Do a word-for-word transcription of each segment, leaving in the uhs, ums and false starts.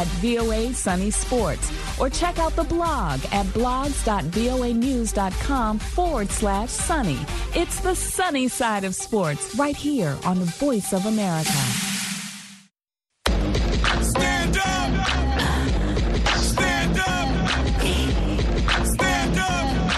at V O A Sunny Sports or check out the blog at blogs.voanews.com forward slash sunny. It's the sunny side of sports right here on the Voice of America. Stand up! Stand up! Stand up!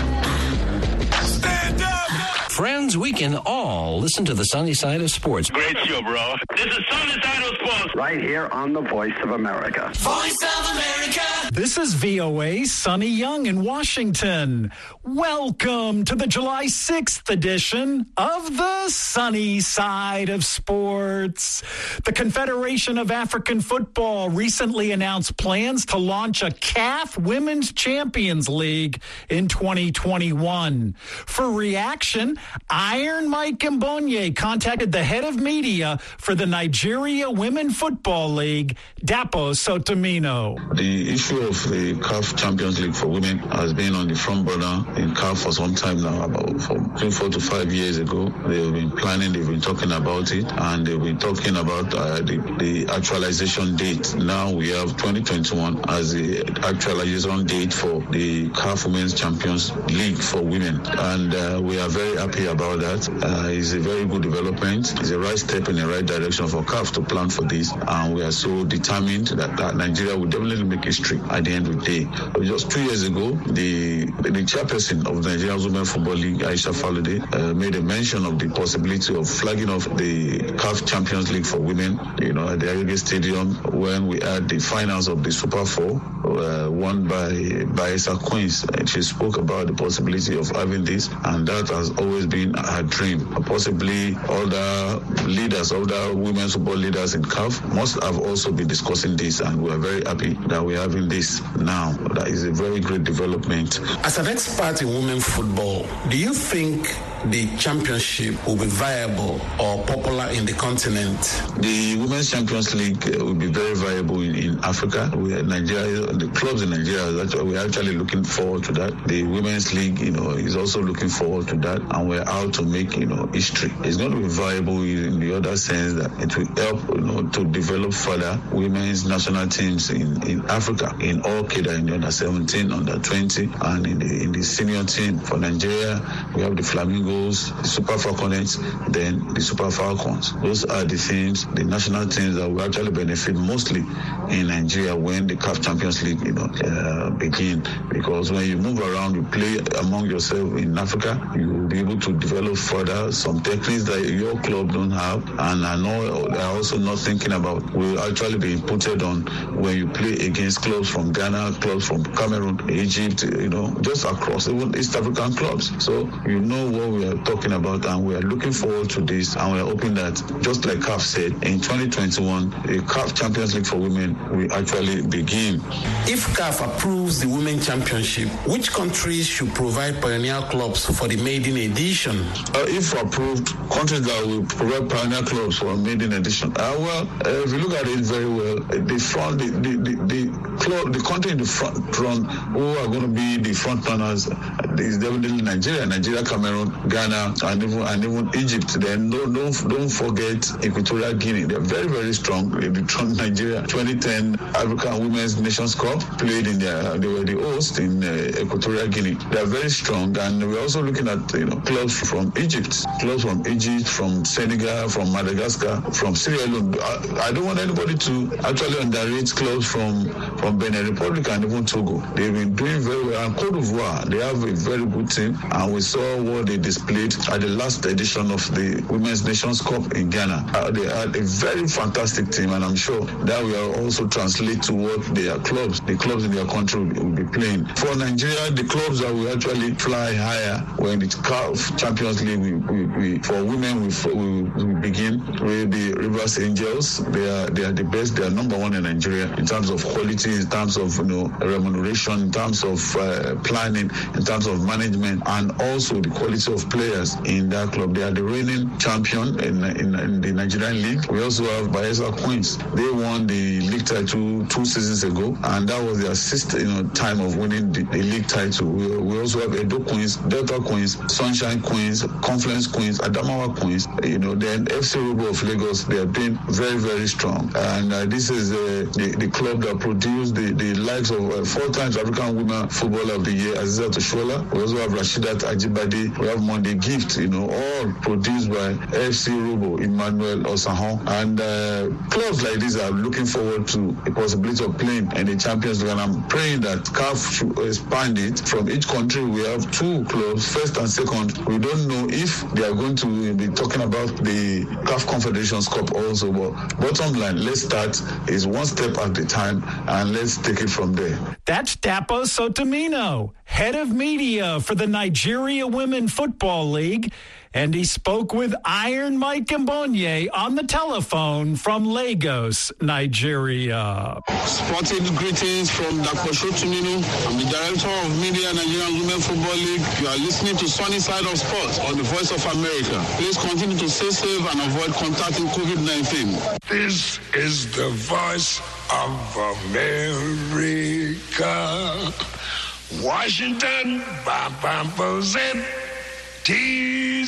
Stand up! Friends, we can all listen to the sunny side of sports. Great show, bro. This is Sunny Side of Sports. Right here on the Voice of America. Voice of America! This is V O A Sunny Young in Washington. Welcome to the July sixth edition of the Sunny Side of Sports. The Confederation of African Football recently announced plans to launch a C A F Women's Champions League in twenty twenty-one. For reaction, Iron Mike Mbonye contacted the head of media for the Nigeria Women Football League, Dapo Sotomino. The issue of the C A F Champions League for women has been on the front burner in C A F for some time now, about from three, four to five years ago. They've been planning, they've been talking about it, and they've been talking about uh, the, the actualization date. Now we have twenty twenty-one as the actualization date for the C A F Women's Champions League for women, and uh, we are very happy about that. Uh, it's a very good development. It's a right step in the right direction for C A F to plan for this, and we are so determined that, that Nigeria will definitely make history at the end of the day. Just two years ago, the the chairperson of the Nigerian Women Football League, Aisha Falode, uh, made a mention of the possibility of flagging off the C A F Champions League for women, you know, at the Agege Stadium when we had the finals of the Super Four, uh, won by Bayelsa Queens. And she spoke about the possibility of having this, and that has always been her dream. Possibly other leaders, other women's football leaders in C A F must have also been discussing this, and we are very happy that we're having this now. That is a very great development. As an expert in women's football, do you think the championship will be viable or popular in the continent? The Women's Champions League uh, will be very viable in, in Africa. We are Nigeria, the clubs in Nigeria, actually, we're actually looking forward to that. The Women's League, you know, is also looking forward to that, and we're out to make, you know, history. It's going to be viable in the other sense that it will help, you know, to develop further women's national teams in, in Africa, in all cadre, in the under seventeen, under twenty, and in the in the senior team. For Nigeria, we have the Flamingos, the Super Falconets, then the Super Falcons. Those are the teams, the national teams that will actually benefit mostly in Nigeria when the C A F Champions League, you know, uh, begin. Because when you move around, you play among yourself in Africa, you will be able to develop further some techniques that your club don't have, and I know they are also not thinking about will actually be inputted on when you play against clubs from Ghana, clubs from Cameroon, Egypt, you know, just across even East African clubs. So you know what we are talking about, and we are looking forward to this, and we are hoping that, just like C A F said, in twenty twenty-one, the C A F Champions League for women will actually begin. If C A F approves the Women's Championship, which countries should provide pioneer clubs for the maiden edition? Uh, if approved, countries that will provide pioneer clubs for a maiden edition. Uh, well, uh, if you look at it very well, the front, the the, the, the club, the country in the front, front who are going to be the front runners is definitely Nigeria, Nigeria, Cameroon, Ghana, and even and even Egypt. Then don't don't don't forget Equatorial Guinea. They're very very strong. The Nigeria twenty ten African Women's Nations Cup played in their they were the host in uh, Equatorial Guinea. They are very strong, and we're also looking at you know clubs from Egypt, clubs from Egypt, from Senegal, from Madagascar, from Sierra Leone. I, I don't want anybody to actually underrate clubs from from Benin Republic and even Togo. They've been doing very well. And Cote d'Ivoire, they have a very good team, and we saw what they displayed at the last edition of the Women's Nations Cup in Ghana. Uh, they had a very fantastic team, and I'm sure that will also translate to what their clubs, the clubs in their country will, will be playing. For Nigeria, the clubs that will actually fly higher when the C A F Champions League we, we, we, for women we, we, we begin with the Rivers Angels. They are they are the best. They are number one in Nigeria in terms of quality, in terms of you know remuneration, in terms of uh, planning, in terms of management, and also the quality of of players in that club. They are the reigning champion in, in, in the Nigerian League. We also have Bayelsa Queens. They won the league title two seasons ago, and that was their sixth you know, time of winning the, the league title. We, we also have Edo Queens, Delta Queens, Sunshine Queens, Confluence Queens, Adamawa Queens. You know, then F C Robo of Lagos, they have been very, very strong. And uh, this is uh, the, the club that produced the, the likes of uh, four times African Women Footballer of the Year, Aziza Toshola. We also have Rashidat Ajibade. We have Monday Gift, you know, all produced by F C Robo, Emmanuel Osahon. And uh, clubs like these are looking forward to the possibility of playing in the Champions League. And I'm praying that C A F should expand it. From each country, we have two clubs, first and second. We don't know if they are going to be talking about the C A F Confederations Cup also. But bottom line, let's start is one step at a time, and let's take it from there. That's Dapo Sotomino, head of media for the Nigeria Women Football League. And he spoke with Iron Mike Mbonye on the telephone from Lagos, Nigeria. Sporting greetings from Dapo Sotomino. I'm the director of media Nigerian Women Football League. You are listening to Sunny Side of Sports on the Voice of America. Please continue to stay safe and avoid contacting covid nineteen. This is the Voice of America. Washington, Bam D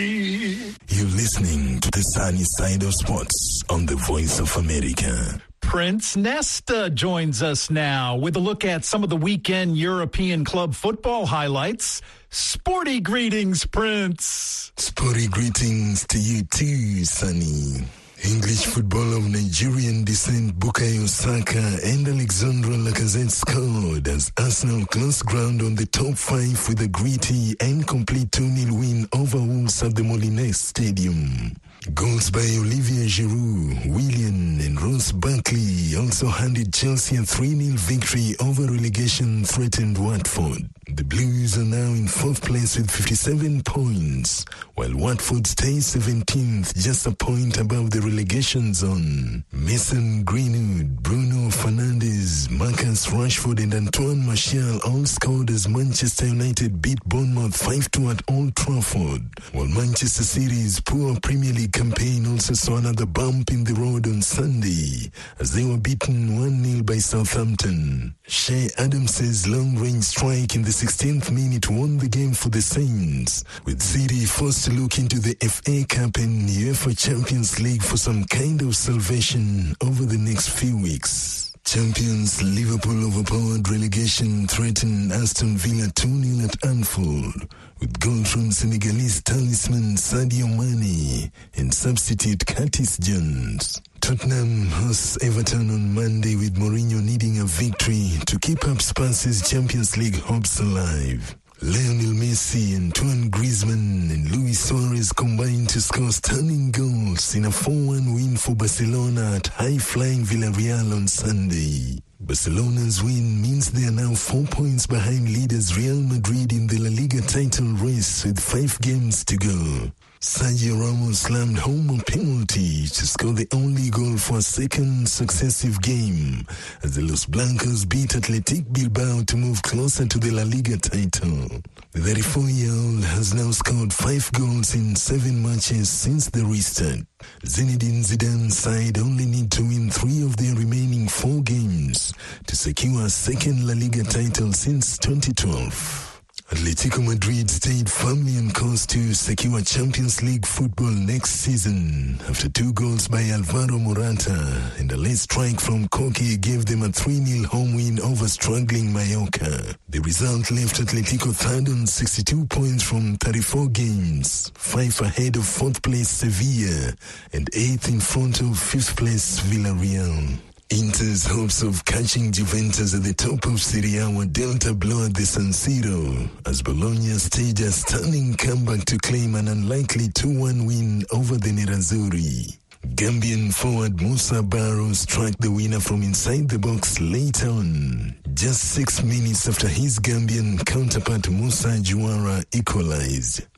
C. You're listening to the Sunny Side of Sports on the Voice of America. Prince Nesta joins us now with a look at some of the weekend European club football highlights. Sporty greetings, Prince. Sporty greetings to you too, Sunny. English football of Nigerian descent Bukayo Saka and Alexandra Lacazette scored as Arsenal closed ground on the top five with a gritty and complete two nil win over Wolves at the Molineux Stadium. Goals by Olivier Giroud, Willian and Ross Barkley also handed Chelsea a three nil victory over relegation-threatened Watford. The Blues are now in fourth place with fifty-seven points, while Watford stays seventeenth, just a point above the relegation zone. Mason Greenwood, Bruno Fernandes, Marcus Rashford and Antoine Martial all scored as Manchester United beat Bournemouth five two at Old Trafford, while Manchester City's poor Premier League campaign also saw another bump in the road on Sunday as they were beaten one nil by Southampton. Shea Adams' long-range strike in the sixteenth minute won the game for the Saints, with City forced to look into the F A Cup and UEFA Champions League for some kind of salvation over the next few weeks. Champions Liverpool overpowered relegation-threatened Aston Villa two nil at Anfield, with goals from Senegalese talisman Sadio Mane and substitute Curtis Jones. Tottenham hosts Everton on Monday, with Mourinho needing a victory to keep up Spurs' Champions League hopes alive. Lionel Messi, Antoine Griezmann and Luis Suarez combined to score stunning goals in a four one win for Barcelona at high-flying Villarreal on Sunday. Barcelona's win means they are now four points behind leaders Real Madrid in the La Liga title race with five games to go. Sergio Ramos slammed home a penalty to score the only goal for a second successive game as the Los Blancos beat Athletic Bilbao to move closer to the La Liga title. The thirty-four-year-old has now scored five goals in seven matches since the restart. Zinedine Zidane's side only need to win three of their remaining four games to secure a second La Liga title since twenty twelve. Atletico Madrid stayed firmly on course to secure Champions League football next season after two goals by Alvaro Morata and a late strike from Koke gave them a three nil home win over struggling Mallorca. The result left Atletico third on sixty-two points from thirty-four games, five ahead of fourth place Sevilla and eighth in front of fifth place Villarreal. Inter's hopes of catching Juventus at the top of Serie A were dealt a blow at the San Siro as Bologna staged a stunning comeback to claim an unlikely two one win over the Nerazzurri. Gambian forward Musa Barrow struck the winner from inside the box late on, just six minutes after his Gambian counterpart Musa Juara equalized.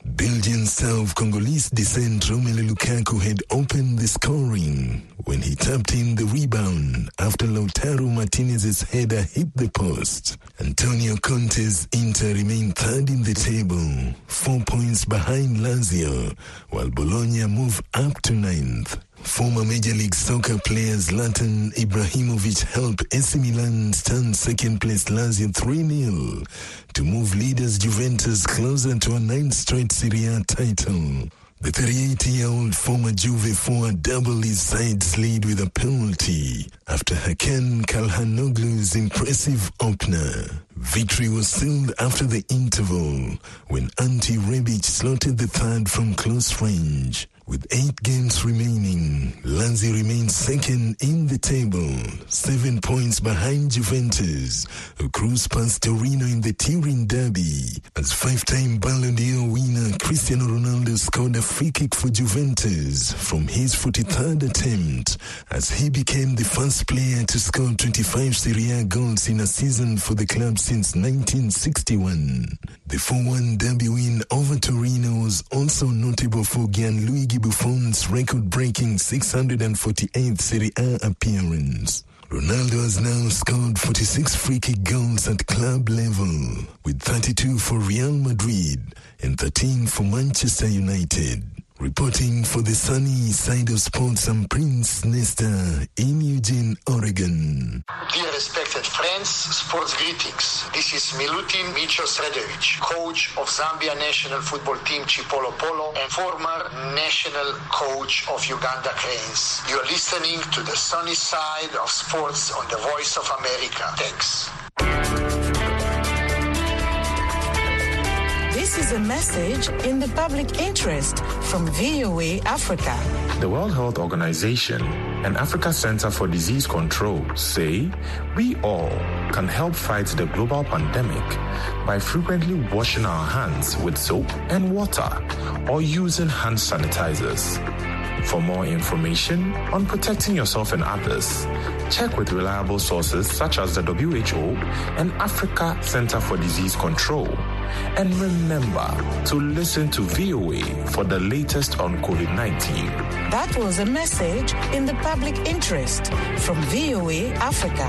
Belgian South Congolese descent Romelu Lukaku had opened the scoring when he tapped in the rebound after Lautaro Martinez's header hit the post. Antonio Conte's Inter remained third in the table, four points behind Lazio, while Bologna moved up to ninth. Former Major League Soccer player Zlatan Ibrahimovic helped A C Milan stand second-place Lazio three nil to move leaders Juventus closer to a ninth straight Serie A title. The thirty-eight-year-old former Juve forward doubled his side's lead with a penalty after Hakan Calhanoglu's impressive opener. Victory was sealed after the interval when Ante Rebic slotted the third from close range. With eight games remaining, Lazio remains second in the table, seven points behind Juventus, who cruised past Torino in the Turin derby. As five-time Ballon d'Or winner Cristiano Ronaldo scored a free kick for Juventus from his forty-third attempt, as he became the first player to score twenty-five Serie A goals in a season for the club since nineteen sixty-one. The four one derby win over Torino was also notable for Gianluigi Buffon's record-breaking six hundred forty-eighth Serie A appearance. Ronaldo has now scored forty-six free-kick goals at club level, with thirty-two for Real Madrid and thirteen for Manchester United. Reporting for the sunny side of sports, I'm Prince Nesta in Eugene, Oregon. Dear respected friends, sports greetings. This is Milutin Micho Sredovic, coach of Zambia national football team Chipolo Polo and former national coach of Uganda Cranes. You're listening to the sunny side of sports on the Voice of America. Thanks. This is a message in the public interest from V O A Africa. The World Health Organization and Africa Center for Disease Control say we all can help fight the global pandemic by frequently washing our hands with soap and water or using hand sanitizers. For more information on protecting yourself and others, check with reliable sources such as the W H O and Africa Center for Disease Control. And remember to listen to V O A for the latest on COVID nineteen. That was a message in the public interest from V O A Africa.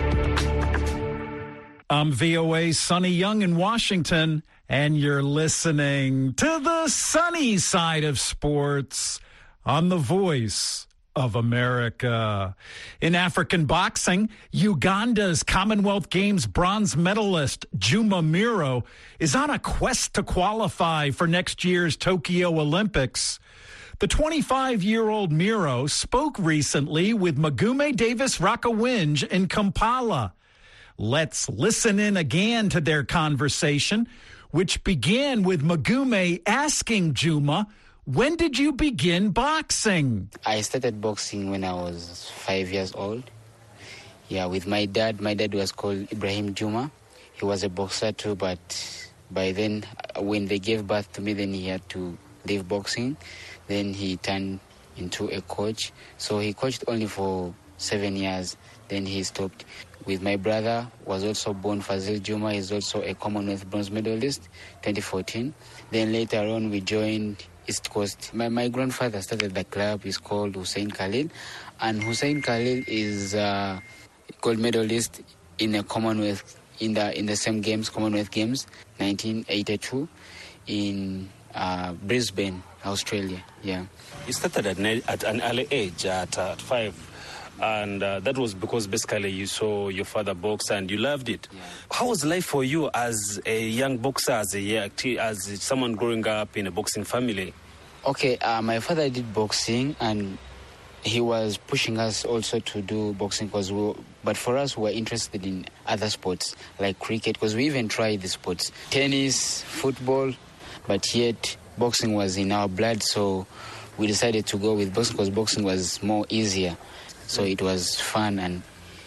I'm V O A's Sonny Young in Washington, and you're listening to the sunny side of sports on the Voice of America. In African boxing, Uganda's Commonwealth Games bronze medalist Juma Miro is on a quest to qualify for next year's Tokyo Olympics. The twenty-five-year-old Miro spoke recently with Magume Davis Rakawinj in Kampala. Let's listen in again to their conversation, which began with Magume asking Juma, when did you begin boxing? I started boxing when I was five years old. Yeah, with my dad. My dad was called Ibrahim Juma. He was a boxer too, but by then, when they gave birth to me, then he had to leave boxing. Then he turned into a coach. So he coached only for seven years. Then he stopped. With my brother, was also born Fazil Juma. He's also a Commonwealth bronze medalist, twenty fourteen. Then later on, we joined East Coast. My, my grandfather started the club. It's called Hussein Khalil. And Hussein Khalil is a gold medalist in a Commonwealth, in the in the same games, Commonwealth Games, nineteen eighty-two, in uh, Brisbane, Australia. Yeah. You started at, at an early age, at, at five. And uh, that was because basically you saw your father box and you loved it. Yeah. How was life for you as a young boxer, as a as someone growing up in a boxing family? Okay, uh, my father did boxing and he was pushing us also to do boxing, because we were, but for us we were interested in other sports like cricket, because we even tried the sports, tennis, football, but yet boxing was in our blood, so we decided to go with boxing because boxing was more easier. So it was fun and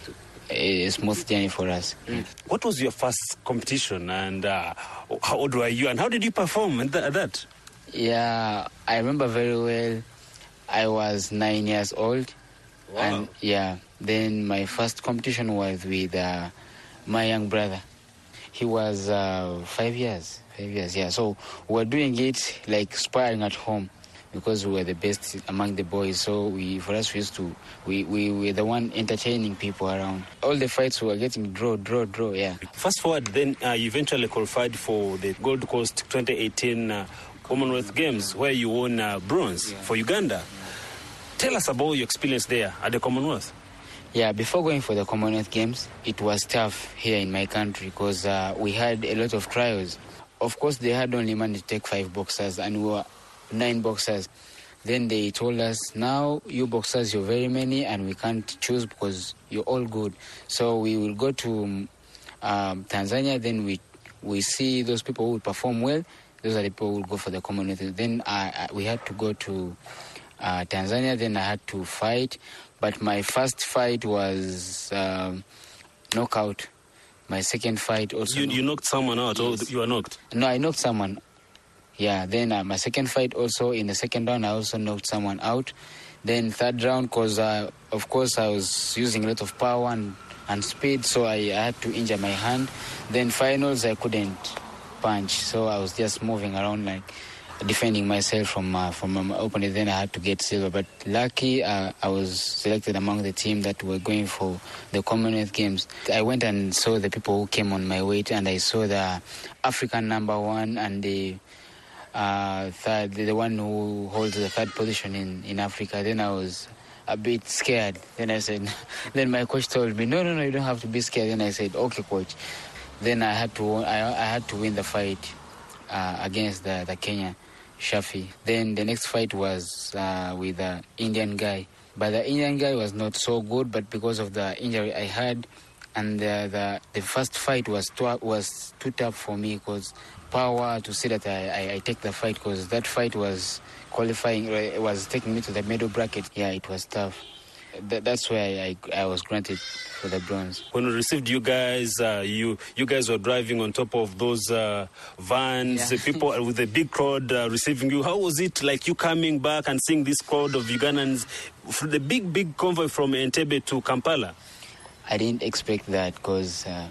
a smooth journey for us. Mm. What was your first competition and uh, how old were you and how did you perform at that? Yeah, I remember very well. I was nine years old. Wow. And yeah, then my first competition was with uh, my young brother. He was uh, five years. Five years, yeah. So we were doing it like sparring at home because we were the best among the boys. So we, for us, we used to, we, we were the one entertaining people around. All the fights we were getting draw, draw, draw, yeah. Fast forward, then uh, you eventually qualified for the Gold Coast twenty eighteen uh, Commonwealth Games, where you won uh, bronze yeah. for Uganda. Yeah. Tell us about your experience there at the Commonwealth. Yeah, before going for the Commonwealth Games, it was tough here in my country because uh, we had a lot of trials. Of course, they had only money to take five boxers, and we were nine boxers. Then they told us, now you boxers, you're very many, and we can't choose because you're all good. So we will go to um, Tanzania, then we we see those people who will perform well. Those are the people who will go for the Commonwealth. Then I, I, we had to go to uh, Tanzania, then I had to fight. But my first fight was um, knockout. My second fight also... You, you knocked someone out, yes. Or you were knocked? No, I knocked someone. Yeah, then uh, my second fight also, in the second round, I also knocked someone out. Then third round, because, uh, of course, I was using a lot of power and, and speed, so I, I had to injure my hand. Then finals, I couldn't punch, so I was just moving around like defending myself from uh, from my opponent. Then I had to get silver, but lucky uh, I was selected among the team that were going for the Commonwealth Games. I went and saw the people who came on my weight, and I saw the African number one and the uh, third, the one who holds the third position in, in Africa. Then I was a bit scared. Then I said, then my coach told me, no, no, no, you don't have to be scared. Then I said, okay, coach. Then I had to I, I had to win the fight uh, against the, the Kenyan Shafi. Then the next fight was uh, with the Indian guy. But the Indian guy was not so good, but because of the injury I had, and the the, the first fight was too, was too tough for me because power to say that I, I, I take the fight, because that fight was qualifying, it was taking me to the middle bracket. Yeah, it was tough. That, that's why I, I was granted for the bronze. When we received you guys, uh, you you guys were driving on top of those uh, vans, yeah. People with a big crowd uh, receiving you. How was it like you coming back and seeing this crowd of Ugandans, the big, big convoy from Entebbe to Kampala? I didn't expect that because uh,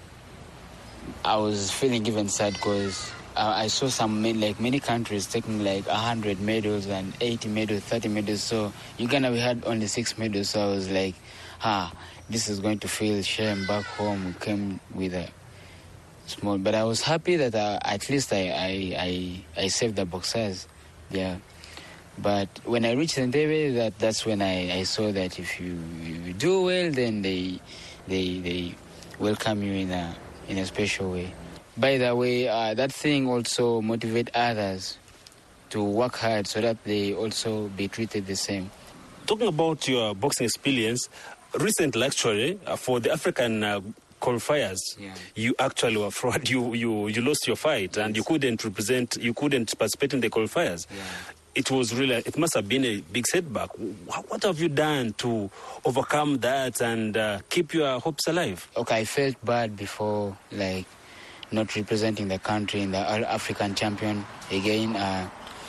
I was feeling even sad because Uh, I saw some, like many countries taking like one hundred medals and eighty medals, thirty medals. So Uganda, we had only six medals. So I was like, ah, this is going to feel shame back home. We came with a small, but I was happy that uh, at least I, I, I, I saved the boxers. Yeah. But when I reached Entebbe, that, that's when I, I saw that if you, you do well, then they, they, they welcome you in a, in a special way. By the way, uh, that thing also motivate others to work hard so that they also be treated the same. Talking about your boxing experience, recently actually, uh, for the African uh, qualifiers, yeah. you actually were fraud. You, you you lost your fight, yes. And you couldn't represent, you couldn't participate in the qualifiers. Yeah. It was really, it must have been a big setback. What have you done to overcome that and uh, keep your hopes alive? Okay, I felt bad before, like, not representing the country in the African champion again. Uh,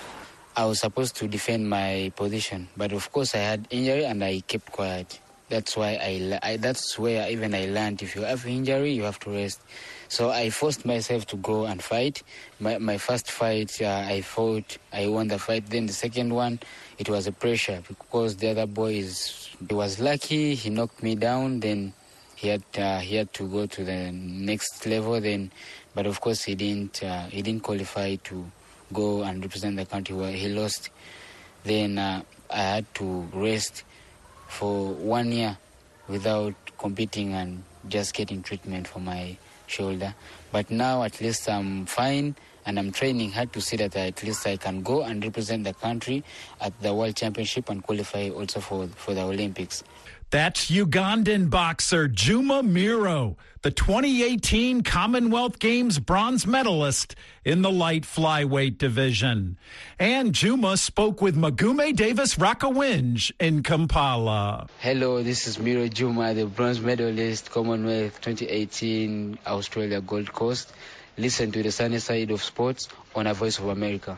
I was supposed to defend my position, but of course I had injury and I kept quiet. That's why I, I that's where even I learned, if you have injury, you have to rest. So I forced myself to go and fight. My, my first fight, uh, I fought, I won the fight. Then the second one, it was a pressure because the other boy is, he was lucky, he knocked me down, then He had uh, he had to go to the next level then, but of course he didn't uh, he didn't qualify to go and represent the country where he lost. Then uh, I had to rest for one year without competing and just getting treatment for my shoulder. But now at least I'm fine and I'm training hard to see that at least I can go and represent the country at the World Championship and qualify also for for the Olympics. That's Ugandan boxer Juma Miro, the twenty eighteen Commonwealth Games bronze medalist in the light flyweight division. And Juma spoke with Magume Davis Rakawinj in Kampala. Hello, this is Miro Juma, the bronze medalist, Commonwealth twenty eighteen Australia Gold Coast. Listen to the sunny side of sports on A Voice of America.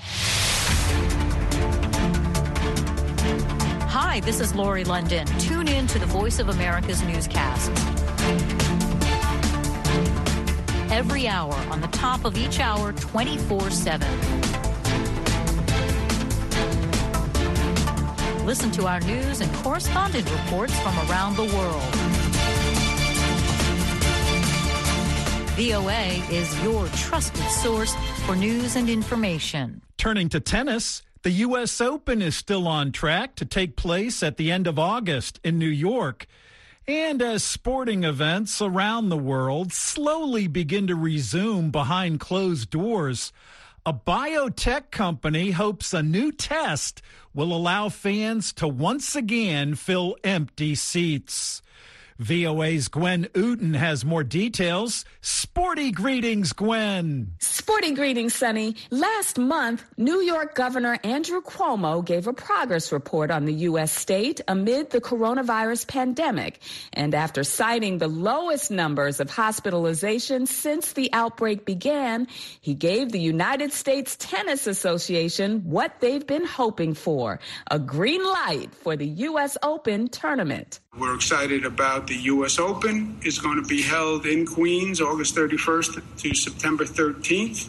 Hi, this is Lori London. Tune in to the Voice of America's newscasts. every hour on the top of each hour, twenty-four seven. Listen to our news and correspondent reports from around the world. V O A is your trusted source for news and information. Turning to tennis, the U S Open is still on track to take place at the end of August in New York. And as sporting events around the world slowly begin to resume behind closed doors, a biotech company hopes a new test will allow fans to once again fill empty seats. V O A's Gwen Uten has more details. Sporty greetings, Gwen. Sporty greetings, Sonny. Last month, New York Governor Andrew Cuomo gave a progress report on the U S state amid the coronavirus pandemic. And after citing the lowest numbers of hospitalizations since the outbreak began, he gave the United States Tennis Association what they've been hoping for, a green light for the U S Open tournament. We're excited about the U S Open. It's going to be held in Queens, August thirty-first to September thirteenth.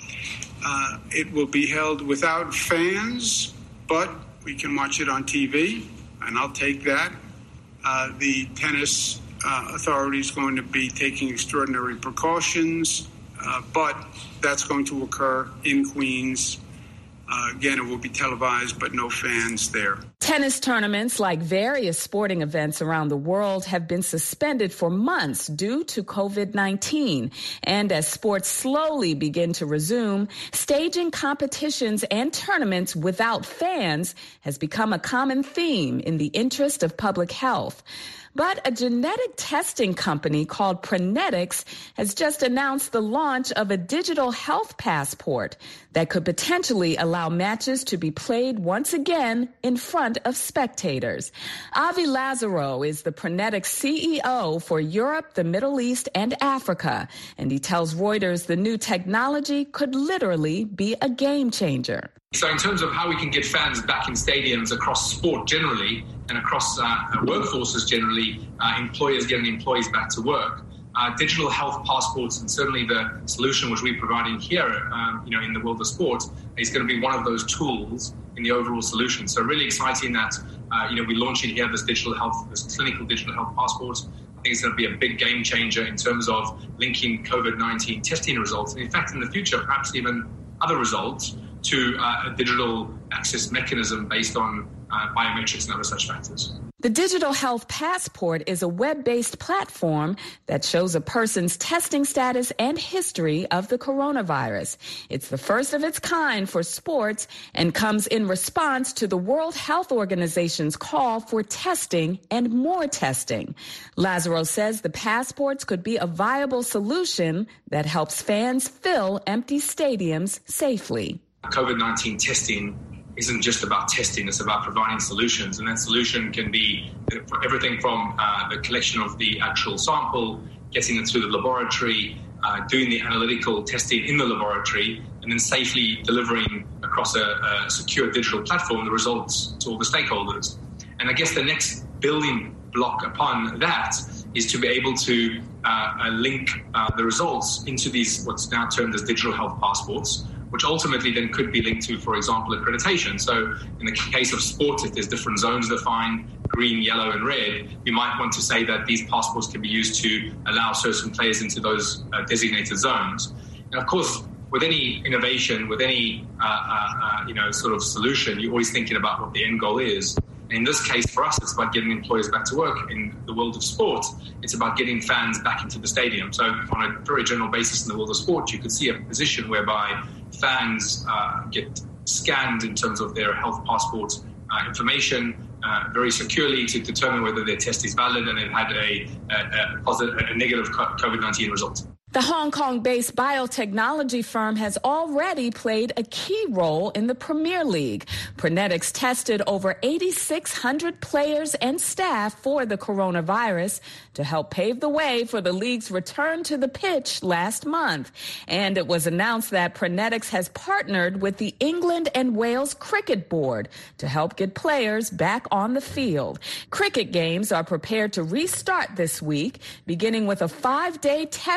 Uh, it will be held without fans, but we can watch it on T V, and I'll take that. Uh, the tennis uh, authority is going to be taking extraordinary precautions, uh, but that's going to occur in Queens. Uh, again, it will be televised, but no fans there. Tennis tournaments, like various sporting events around the world, have been suspended for months due to covid nineteen. And as sports slowly begin to resume, staging competitions and tournaments without fans has become a common theme in the interest of public health. But a genetic testing company called Prenetics has just announced the launch of a digital health passport that could potentially allow matches to be played once again in front of spectators. Avi Lazaro is the Prenetics C E O for Europe, the Middle East, and Africa, and he tells Reuters the new technology could literally be a game changer. So in terms of how we can get fans back in stadiums across sport generally and across uh, workforces generally, uh, employers getting employees back to work, uh, digital health passports and certainly the solution which we're providing here, um, you know, in the world of sport is going to be one of those tools in the overall solution. So really exciting that, uh, you know, we're launching here this digital health, this clinical digital health passport. I think it's going to be a big game changer in terms of linking covid nineteen testing results. And in fact, in the future, perhaps even other results to uh, a digital access mechanism based on uh, biometrics and other such factors. The Digital Health Passport is a web-based platform that shows a person's testing status and history of the coronavirus. It's the first of its kind for sports and comes in response to the World Health Organization's call for testing and more testing. Lazaro says the passports could be a viable solution that helps fans fill empty stadiums safely. covid nineteen testing isn't just about testing, it's about providing solutions. And that solution can be everything from uh, the collection of the actual sample, getting it through the laboratory, uh, doing the analytical testing in the laboratory, and then safely delivering across a, a secure digital platform the results to all the stakeholders. And I guess the next building block upon that is to be able to uh, link uh, the results into these what's now termed as digital health passports, which ultimately then could be linked to, for example, accreditation. So in the case of sports, if there's different zones defined, green, yellow, and red, you might want to say that these passports can be used to allow certain players into those uh, designated zones. And of course, with any innovation, with any uh, uh, uh, you know sort of solution, you're always thinking about what the end goal is. And in this case, for us, it's about getting employers back to work. In the world of sport, it's about getting fans back into the stadium. So on a very general basis in the world of sport, you could see a position whereby fans uh, get scanned in terms of their health passport uh, information uh, very securely to determine whether their test is valid and it had a, a, a positive, a negative covid nineteen result. The Hong Kong-based biotechnology firm has already played a key role in the Premier League. Prenetics tested over eighty-six hundred players and staff for the coronavirus to help pave the way for the league's return to the pitch last month. And it was announced that Prenetics has partnered with the England and Wales Cricket Board to help get players back on the field. Cricket games are prepared to restart this week, beginning with a five-day test match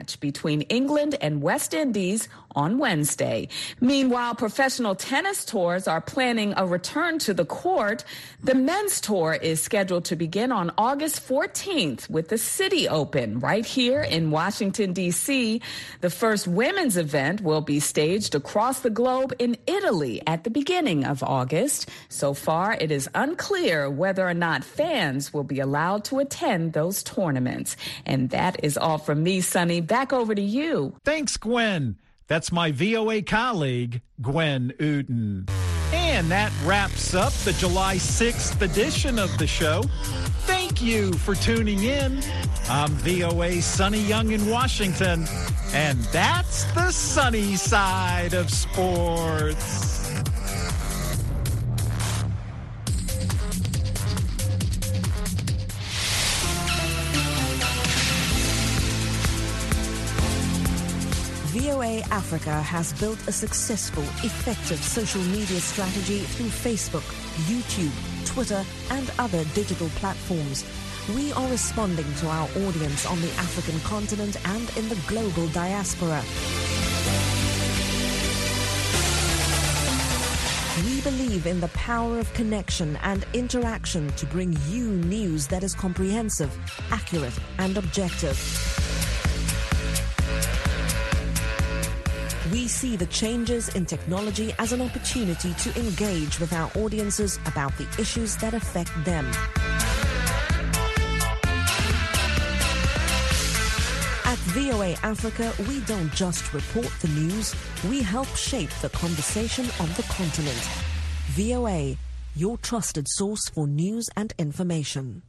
match between England and West Indies on Wednesday. Meanwhile, professional tennis tours are planning a return to the court. The men's tour is scheduled to begin on August fourteenth with the City Open right here in Washington, D C. The first women's event will be staged across the globe in Italy at the beginning of August. So far, it is unclear whether or not fans will be allowed to attend those tournaments. And that is all from me, Sonny. Back over to you. Thanks, Gwen. That's my V O A colleague, Gwen Uden. And that wraps up the July sixth edition of the show. Thank you for tuning in. I'm V O A's Sonny Young in Washington, and that's the sunny side of sports. V O A Africa has built a successful, effective social media strategy through Facebook, YouTube, Twitter, and other digital platforms. We are responding to our audience on the African continent and in the global diaspora. We believe in the power of connection and interaction to bring you news that is comprehensive, accurate, and objective. We see the changes in technology as an opportunity to engage with our audiences about the issues that affect them. At V O A Africa, we don't just report the news, we help shape the conversation on the continent. V O A, your trusted source for news and information.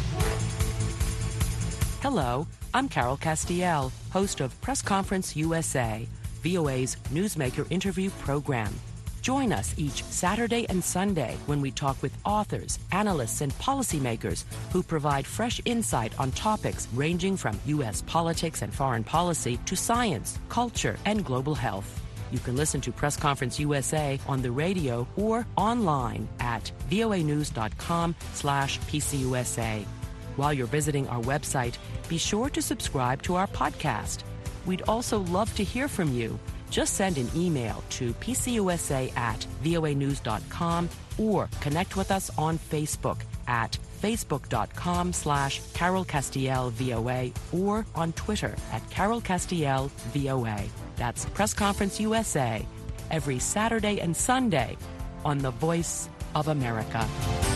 Hello, I'm Carol Castiel, host of Press Conference U S A, V O A's Newsmaker interview program. Join us each Saturday and Sunday when we talk with authors, analysts, and policymakers who provide fresh insight on topics ranging from U S politics and foreign policy to science, culture, and global health. You can listen to Press Conference U S A on the radio or online at voanews.com slash PCUSA. While you're visiting our website, be sure to subscribe to our podcast. We'd also love to hear from you. Just send an email to pcusa at voanews dot com or connect with us on Facebook at facebook.com slash Carol Castiel VOA or on Twitter at Carol Castiel VOA. That's Press Conference U S A every Saturday and Sunday on The Voice of America.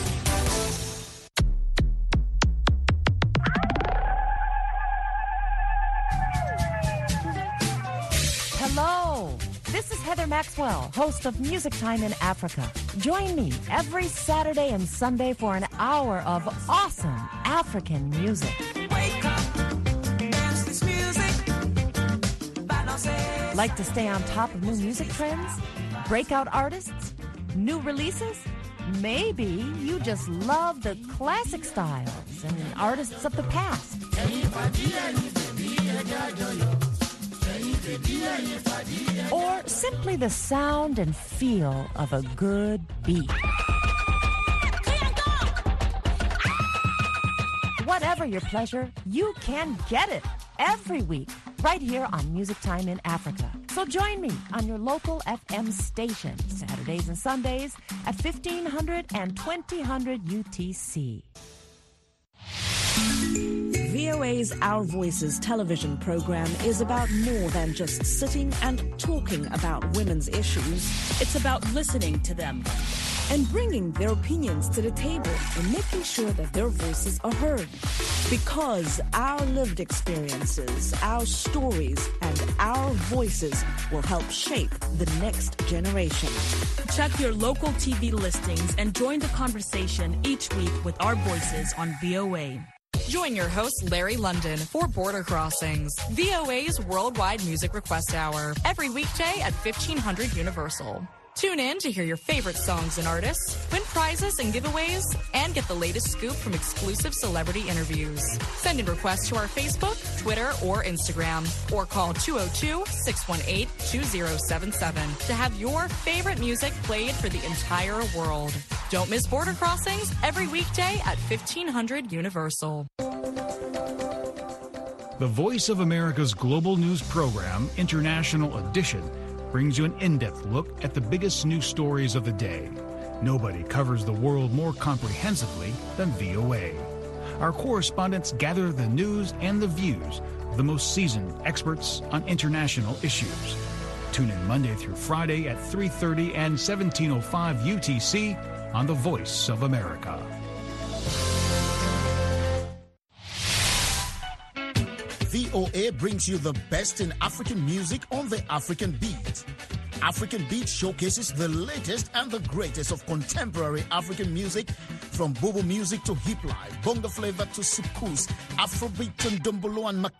Hello, this is Heather Maxwell, host of Music Time in Africa. Join me every Saturday and Sunday for an hour of awesome African music. Wake up, dance this music. Like to stay on top of new music trends? Breakout artists? New releases? Maybe you just love the classic styles and artists of the past. Or simply the sound and feel of a good beat. Whatever your pleasure, you can get it every week right here on Music Time in Africa. So join me on your local F M station Saturdays and Sundays at fifteen hundred and twenty hundred U T C. V O A's Our Voices television program is about more than just sitting and talking about women's issues. It's about listening to them and bringing their opinions to the table and making sure that their voices are heard. Because our lived experiences, our stories, and our voices will help shape the next generation. Check your local T V listings and join the conversation each week with our voices on V O A. Join your host, Larry London, for Border Crossings, V O A's Worldwide Music Request Hour, every weekday at fifteen hundred Universal. Tune in to hear your favorite songs and artists, win prizes and giveaways, and get the latest scoop from exclusive celebrity interviews. Send in requests to our Facebook, Twitter, or Instagram, or call two oh two, six one eight, two oh seven seven to have your favorite music played for the entire world. Don't miss Border Crossings every weekday at fifteen hundred Universal. The Voice of America's global news program, International Edition, brings you an in-depth look at the biggest news stories of the day. Nobody covers the world more comprehensively than V O A. Our correspondents gather the news and the views of the most seasoned experts on international issues. Tune in Monday through Friday at three thirty and seventeen oh five U T C on The Voice of America. V O A brings you the best in African music on the African Beat. African Beat showcases the latest and the greatest of contemporary African music, from Bobo music to hip life, bongo flavor to soukous, Afrobeat, Ndombolo and